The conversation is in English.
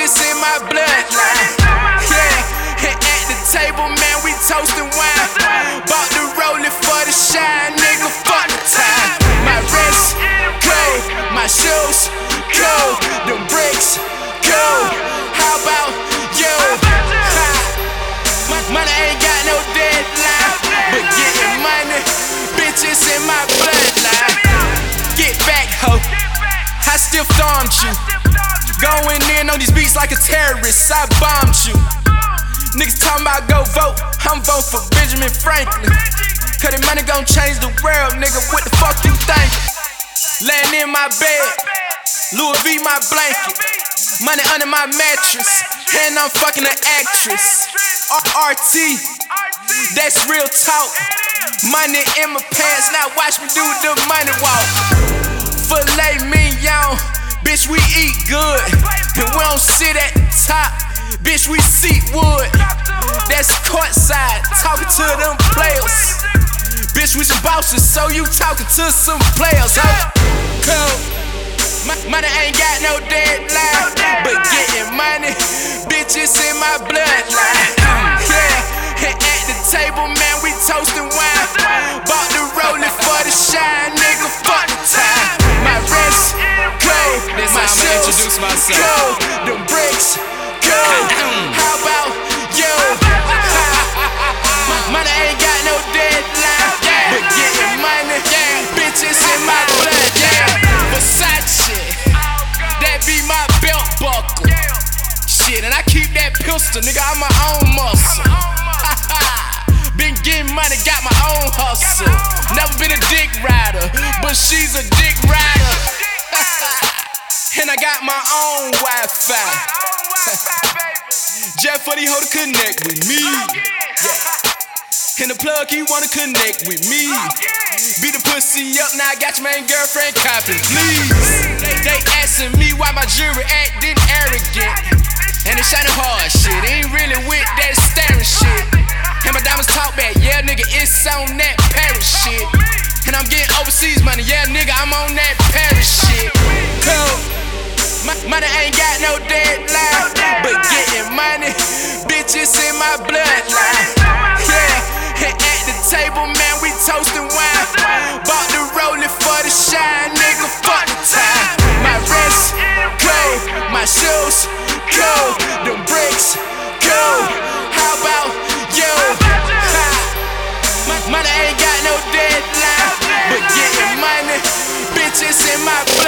bitches in my bloodline. Yeah, and at the table, man, we toasting wine. Bought the rollie for the shine, nigga, fuck the time. My wrist cold, my shoes cold, them bricks cold. How about you? Money ain't got no deadline, but getting money, bitches in my bloodline. Get back, ho, I still stormed you. Going in on these beats like a terrorist, I bombed you. Niggas talking about go vote, I'm voting for Benjamin Franklin. Cause the money gon' change the world, nigga, what the fuck you think? Laying in my bed, Louis V my blanket, money under my mattress, and I'm fucking an actress. RT, that's real talk. Money in my pants, now watch me do the money walk. Filet mignon, bitch, we eat good, and we don't sit at the top, bitch, we seat wood. That's courtside, talking to them players. Bitch, we some bosses, so you talking to some players, huh? Cool. Money ain't got no deadline, but getting money, bitches in my bloodline. Yeah, and at the table, man, we toasting wine. Bought the rollie for the shine, nigga, fuck the time. My wrist cold, my shoes cold, them bricks cold. How about you? Money ain't got no deadline, but getting money, bitches in my blood, yeah. Versace, that be my belt buckle. Shit, and I keep that pistol, nigga, I'm my own muscle. Been getting money, got my own hustle. Never been a dick rider, but she's a dick rider. And I got my own Wi-Fi. Just for these hoes to connect with me. Yeah. And the plug, he wanna connect with me. Beat the pussy up, now I got your main girlfriend copping, please. They asking me why my jewelry acting arrogant. And it's shining hard, shit, ain't really with that staring shit. And my diamonds talk back, yeah, nigga, it's on that Paris shit. And I'm getting overseas money, yeah, nigga, I'm on that Paris shit. Cool. Money ain't got no deadline, but getting money, bitches in my bloodline. Yeah, and at the table, man, we toasting wine. Bought the rollie for the shine, nigga, fuck the time. My wrist cold, my shoes cold, them bricks cold. How about you? Money ain't got no deadline, but getting money, bitches in my bloodline.